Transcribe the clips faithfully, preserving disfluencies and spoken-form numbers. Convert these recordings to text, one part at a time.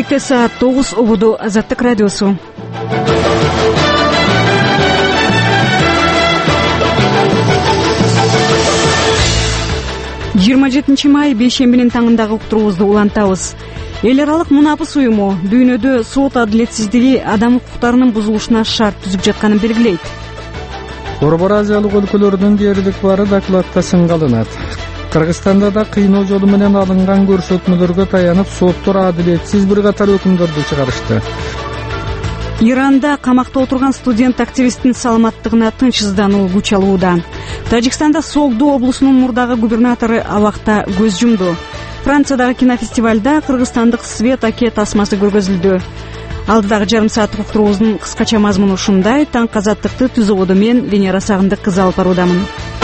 Бишкекте саат тогуз убуду Азаттык радиосу. жыйырма жетинчи май бейшембинин таңындагы уктуруубузду улантабыз. Эл аралык мунапыс уюму дүйнөдө сот адилетсиздиги адам укуктарынын бузулушуна шарт түзүп жатканын белгилейт. Борбор Азиялык өлкөлөрдүн дээрлик баары докладда сынга алынат. Кыргызстанда да кыйноо жолу менен алынган көрсөтмөлөргө таянып соттор адилетсиз бир катар өкүмдөрдү чыгарышты. Иранда камакта отурган студент-активисттин саламаттыгына тынчсыздануу күч алууда. Тажикстанда Согду облусунун мурдагы губернатору абакта көз жумду. Франциядагы кинофестивалда кыргызстандык Свет Аке тасмасы көргөзүлдү. Алдыдагы жарым сааттык уктуруубуздун кыскача мазмуну ушундай. Таң азаттыкты түзүүгө мен Венера Сагындык кызы алып баруудамын.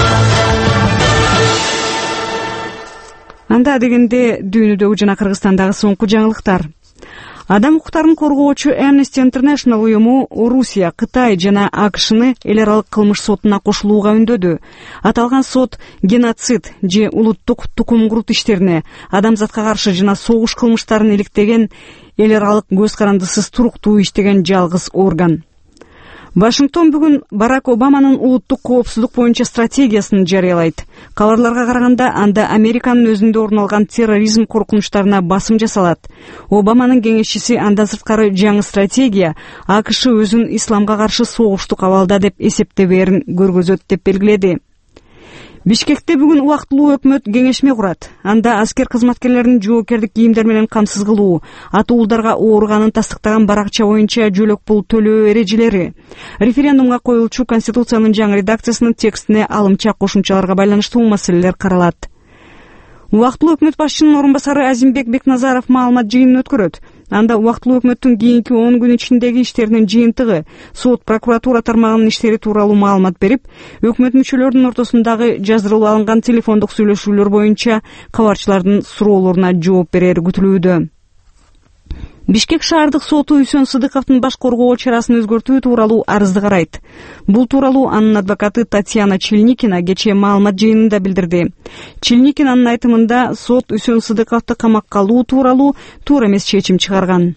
Анда дегенде дүйнөдөгү жана Кыргызстандагы соңку жаңылыктар. Адам укуктарын коргоочу Amnesty International уюму Орусия, Кытай жана АКШны эл аралык кылмыш сотуна кошулууга үндөдү. Аталган сот геноцид же улуттук тукум курут иштерине, адамзатка каршы жана согуш кылмыштарын иликтеген эл аралык көз карандысыз туруктуу иштеген жалгыз орган. Вашингтон бүгүн Барак Обаманын улуттук коопсуздук боюнча стратегиясын жарыялайт. Кабарларга караганда анда Американын өзүндө орун алган терроризм коркунучтарына басым жасалат. Обаманын кеңешчиси андан сырткары жаңы стратегия АКШ өзүн исламга каршы согуштук абалда деп эсептебээрин көргөзөт деп белгиледи. Бишкекте бүгүн убактылуу өкмөт кеңешме курат. Анда аскер кызматкерлерин жоопкердик кийимдер менен камсыз кылуу, атуулдарга ооруганын тастыктаган баракча боюнча жөлөк пул төлөө эрежелери, референдумга коюлчу Конституциянын жаңы редакциясынын текстине алымча кошумчаларга байланыштуу маселелер каралат. Убактылуу өкмөт башчынын орун басары Азимбек Бекназаров маалымат жыйынын өткөрөт. Анда убактылуу өкмөттүн кийинки он күн ичиндеги иштеринин жыйынтыгы, сот, прокуратура тармагынын иштери тууралуу маалымат берип, өкмөт мүчөлөрүнүн ортосундагы жаздырылып алынган телефондук сүйлөшүүлөр боюнча кабарчылардын суроолоруна жооп берери күтүлүүдө. Бишкек шаардык соту Үсөн Сыдыковдун баш коргоо чарасын өзгөртүү тууралуу арызды карайт. Бул тууралуу анын адвокаты Татьяна Чильникина кечээ маалымат жыйынында билдирди. Чильникинанын айтымында сот Үсөн Сыдыковду камакка алуу тууралуу туура эмес чечим чыгарган.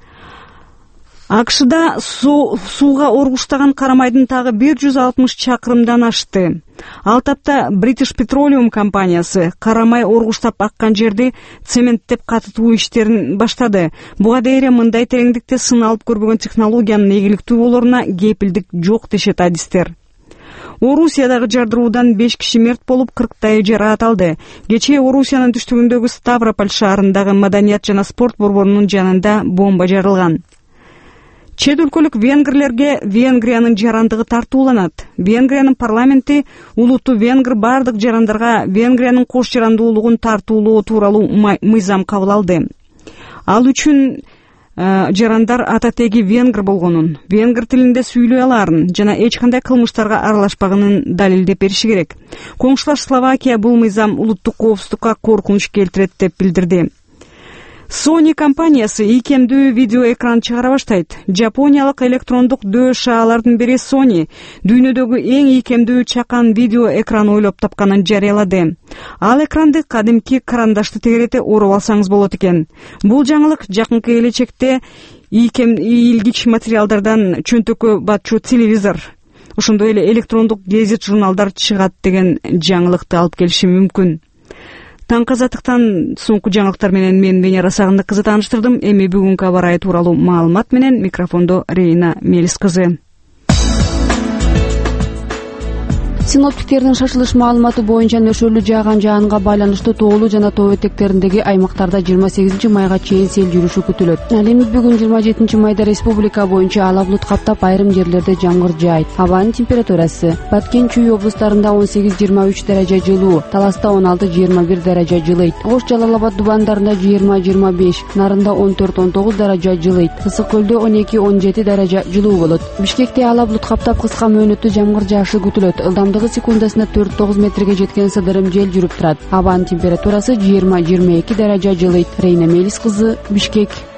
АКШда сууга оргуштаган Карамайдын тагы бир жүз алтымыш чакырымдан ашты. Ал тапта British Petroleum компаниясы Карамай оргуштап аккан жерди цементтеп катытуу иштерин баштады. Буга дейре мындай тереңдикте сыналып көрбөгөн технологиянын ийгиликтүү болоруна кепилдик жок дешет адистер. Орусиядагы жардыруудан беш киши мерт болуп, кырктай жараат алды. Кечээ Орусиянын түштүгүндөгү Ставрополь шаарындагы Маданият жана спорт борборунун жанында бомба жарылган. Чет өлкөлүк венгрлерге Венгриянын жарандыгы тартууланат. Венгриянын парламенти улуттуу венгр бардык жарандарга Венгриянын кош жарандуулугун тартуулоо тууралуу мыйзам кабыл алды. Ал үчүн жарандар ата теги венгр болгонун, венгр тилинде сүйлөй алаарын жана эч кандай кылмыштарга аралашпагынын далилдеп бериши керек. Коңшулаш Словакия бул мыйзам улуттук коопсуздукка коркунуч келтирет деп билдирди. Sony компаниясы ийкемдүү видео экран чыгара баштайт. Жапониялык электрондук дөш шаалардын бири Sony дүйнөдөгү эң ийкемдүү чакан видео экран ойлоп тапканын жарыялады. Ал экранды кадимки карандашты тегерете ороп алсаңыз болот экен. Бул жаңылык жакынкы келечекте ийкем ийилгич материалдардан чөнтөккө батчу телевизор, ошондой эле электрондук гезит журналдар чыгат деген жаңылыкты алып келиши мүмкүн. Таң азаттыктан соңку жаңылыктар менен мен Венера Сагындык кызы тааныштырдым. Эми бүгүнкү аба ырайы тууралуу маалымат менен микрофондо Рейна Мелис кызы. Синоптиктердин шашылыш маалыматы боюнча нөшөлүү жааган жаанга байланыштуу тоолуу жана тоо этектериндеги аймактарда жыйырма сегизинчи майга чейин сел жүрүшү күтүлөт. Ал эми бүгүн жыйырма жетинчи майда республика боюнча ала булут каптап, айрым жерлерде жамгыр жаайт. Абанын температурасы: Баткен, Чүй облустарында он сегиз жыйырма үч даража жылуу, Таласта он алты жыйырма бир даража жылыйт. Ош, Жалал Абад, Дубандарында жыйырма жыйырма беш, Нарында он төрт он тогуз даража жылыйт. Ысык көлдө он эки он жети даража жылуу болот. Бишкекте ала булут каптап, кыска мөөнөттүү жамгыр жаашы күтүлөт. Ылдамдыгы секундасына төрт тогуз метрге жеткен сыдырым жел жүрүп турат. Абанын температурасы жыйырма жыйырма эки даража жылыйт. Рейна Мелис кызы, Бишкек.